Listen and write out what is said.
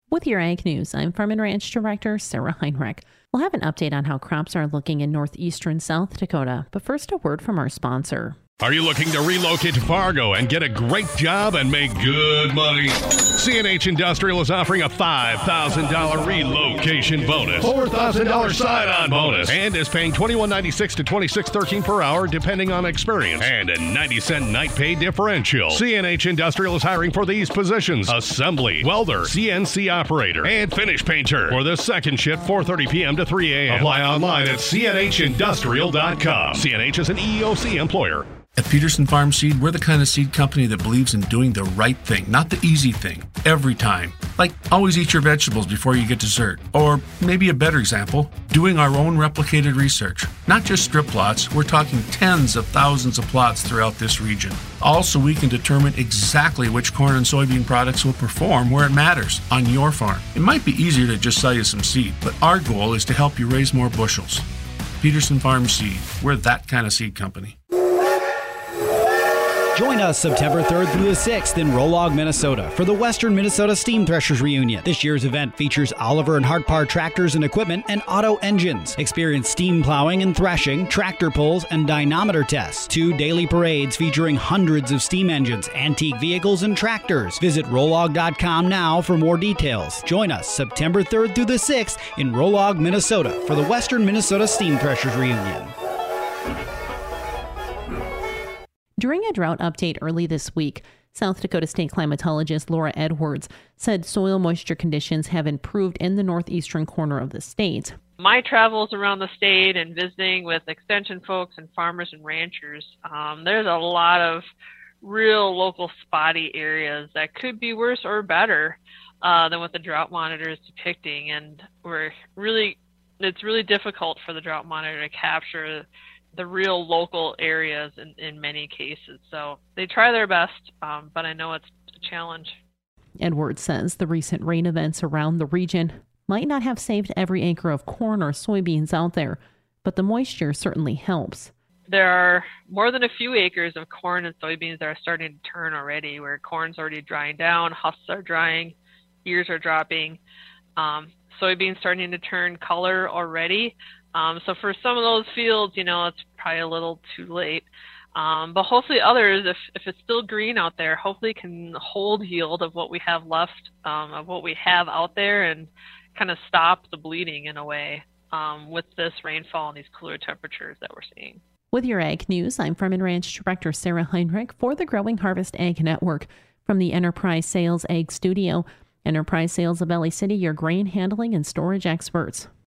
With your Ag News, I'm Farm and Ranch Director Sarah Heinrich. We'll have an update on how crops are looking in northeastern South Dakota, but first a word from our sponsor. Are you looking to relocate to Fargo and get a great job and make good money? CNH Industrial is offering a $5,000 relocation bonus, $4,000 sign-on bonus, and is paying $21.96 to $26.13 per hour depending on experience, and a 90-cent night pay differential. CNH Industrial is hiring for these positions: assembly, welder, CNC operator, and finish painter for the second shift, 4:30 p.m. to 3 a.m. Apply online at cnhindustrial.com. CNH is an EEOC employer. At Peterson Farm Seed, we're the kind of seed company that believes in doing the right thing, not the easy thing, every time. Like, always eat your vegetables before you get dessert. Or maybe a better example, doing our own replicated research. Not just strip plots, we're talking tens of thousands of plots throughout this region. All so we can determine exactly which corn and soybean products will perform where it matters, on your farm. It might be easier to just sell you some seed, but our goal is to help you raise more bushels. Peterson Farm Seed, we're that kind of seed company. Join us September 3rd through the 6th in Rolog, Minnesota for the Western Minnesota Steam Threshers Reunion. This year's event features Oliver and Hartpar tractors and equipment and auto engines. Experience steam plowing and threshing, tractor pulls, and dynamometer tests. 2 daily parades featuring hundreds of steam engines, antique vehicles, and tractors. Visit Rolog.com now for more details. Join us September 3rd through the 6th in Rolog, Minnesota for the Western Minnesota Steam Threshers Reunion. During a drought update early this week, South Dakota State climatologist Laura Edwards said soil moisture conditions have improved in the northeastern corner of the state. My travels around the state and visiting with extension folks and farmers and ranchers, there's a lot of real local spotty areas that could be worse or better than what the drought monitor is depicting. And it's really difficult for the drought monitor to capture the real local areas in many cases. So they try their best, but I know it's a challenge. Edwards says the recent rain events around the region might not have saved every acre of corn or soybeans out there, but the moisture certainly helps. There are more than a few acres of corn and soybeans that are starting to turn already, where corn's already drying down, husks are drying, ears are dropping, soybeans starting to turn color already. So for some of those fields, it's probably a little too late. But hopefully others, if it's still green out there, hopefully can hold yield of what we have left, of what we have out there, and kind of stop the bleeding in a way with this rainfall and these cooler temperatures that we're seeing. With your Ag News, I'm Farm and Ranch Director Sarah Heinrich for the Growing Harvest Ag Network. From the Enterprise Sales Ag Studio, Enterprise Sales of LA City, your grain handling and storage experts.